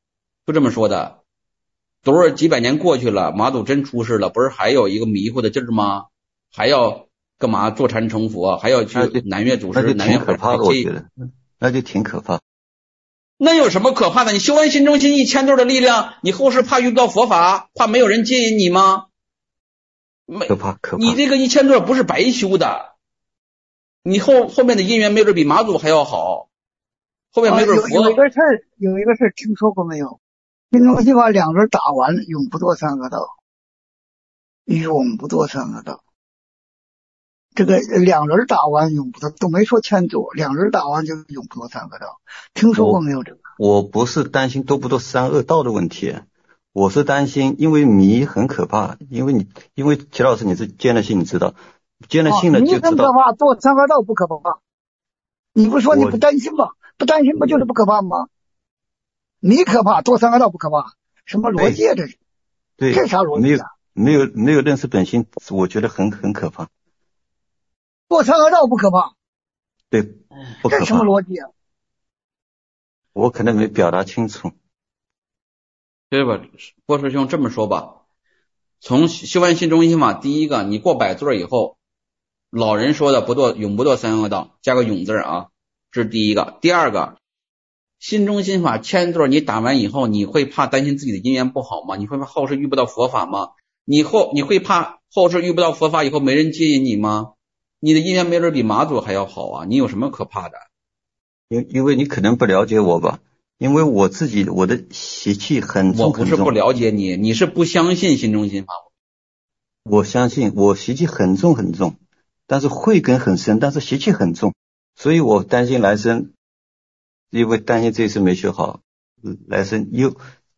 就这么说的。多少几百年过去了，马祖真出世了，不是还有一个迷糊的劲儿吗？还要干嘛坐禅成佛，还要去南岳祖师，南岳可怕的，我觉得那就挺可怕。 那有什么可怕的？你修完心中心1000座的力量，你后世怕遇不到佛法，怕没有人接引你吗？ 可怕。 你这个1000座不是白修的，你后面的姻缘没准比马祖还要好，后面没准佛。 有一个事儿听说过没有？心中心法2轮打完，永不堕三恶道，永不堕三恶道。这个2轮打完永不堕，都没说1000座，2轮打完就永不堕三恶道。听说过没有这个？ 我不是担心堕不堕三恶道的问题，我是担心，因为迷很可怕，因为齐老师你是见了性，你知道，见了性了就知道。 迷很可怕，堕三恶道不可怕。你不说你不担心吗？不担心不就是不可怕吗？迷可怕，堕三恶道不可怕，什么逻辑啊这是？ 对， 这啥逻辑啊？ 没有认识本心，我觉得很可怕。 堕三恶道不可怕， 对，不可怕。 这什么逻辑啊？ 我可能没表达清楚。 对吧？郭师兄这么说吧，从修完心中心法，第一个，你过100座以后，老人说的永不堕三恶道，加个永字啊，这是第一个。第二个，心中心法1000座你打完以后，你会怕担心自己的姻缘不好吗？你会怕后世遇不到佛法吗？你会怕后世遇不到佛法以后没人接引你吗？你的姻缘没准比马祖还要好啊，你有什么可怕的？ 因为你可能不了解我吧，因为我的习气很重。 我不是不了解你，你是不相信心中心法。 我相信，我习气很重，但是慧根很深，但是习气很重，所以我担心来生，因为担心这次没学好，来生又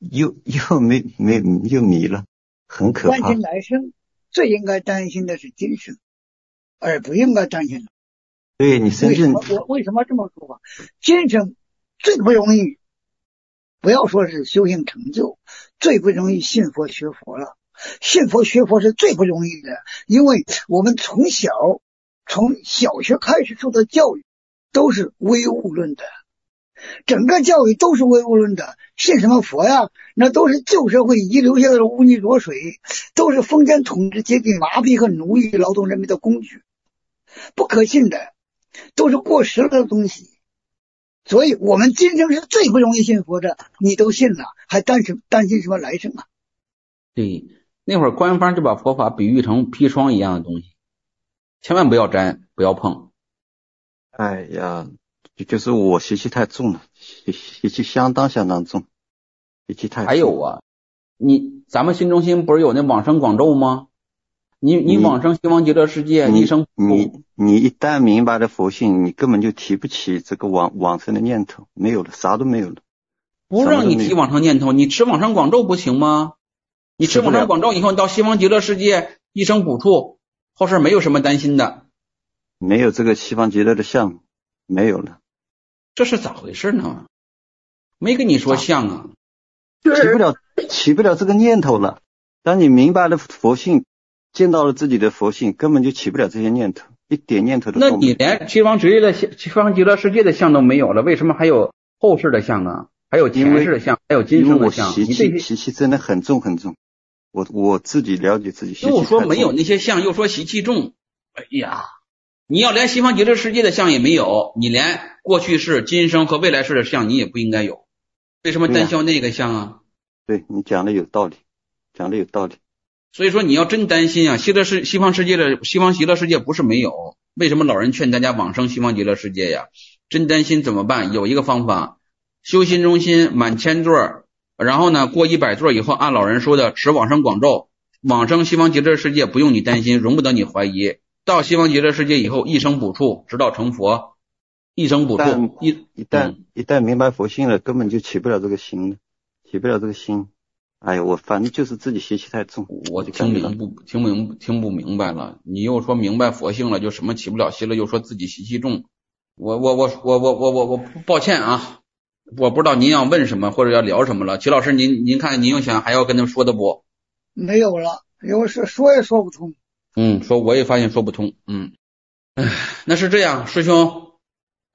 迷了，很可怕。 担心来生，最应该担心的是今生，而不应该担心。 对，你深圳， 我为什么这么说吧？今生最不容易，不要说是修行成就，最不容易信佛学佛了。信佛学佛是最不容易的，因为我们从小学开始受的教育都是唯物论的，整个教育都是唯物论的。信什么佛呀？那都是旧社会遗留下来的污泥浊水，都是封建统治阶级麻痹和奴役劳动人民的工具，不可信的，都是过时了的东西。所以我们今生是最不容易信佛的，你都信了，还担心什么来生啊？ 对，那会儿官方就把佛法比喻成砒霜一样的东西，千万不要沾，不要碰。 哎呀，就是我习气太重了，习气相当重，习气太重。 还有啊，咱们心中心不是有那往生广咒吗？你往生西方极乐世界，一生你一旦明白了佛性，你根本就提不起这个往生的念头，没有了，啥都没有了。 不让你提往生念头，你吃往生广咒不行吗？你吃往生广咒以后，你到西方极乐世界一生补处，后世没有什么担心的。 没有这个西方极乐的相，没有了。 这是咋回事呢？没跟你说相啊， 起不了这个念头了。当你明白了佛性，见到了自己的佛性，根本就起不了这些念头，一点念头都没有。 那你连西方极乐世界的相都没有了，为什么还有后世的相啊？还有前世的相，还有今生的相？ 因为我习气真的很重。我自己了解自己习气太重。 又说没有那些相，又说习气重。哎呀，你要连西方极乐世界的相也没有，你连过去世、今生和未来世的相你也不应该有，为什么单消那个相啊？ 对，你讲的有道理。 所以说你要真担心啊，西方极乐世界不是没有，为什么老人劝大家往生西方极乐世界呀？真担心怎么办？有一个方法，修心中心满1000座，然后呢过100座以后，按老人说的持往生广咒，往生西方极乐世界不用你担心，容不得你怀疑。到西方极乐世界以后，一生补处，直到成佛，一生补处。一旦明白佛性了，根本就起不了这个心。哎呀，我反正就是自己习气太重。 我听不明白了。你又说明白佛性了，就什么起不了心了，又说自己习气重。我抱歉啊，我不知道您要问什么或者要聊什么了。齐老师，您看您又想还要跟他说的不？ 没有了，因为说也说不通。 我也发现说不通。那是这样，师兄，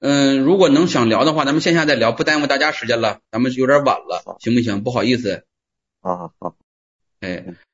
如果能想聊的话，咱们线下再聊，不耽误大家时间了，咱们有点晚了，行不行？不好意思。 好。 哎，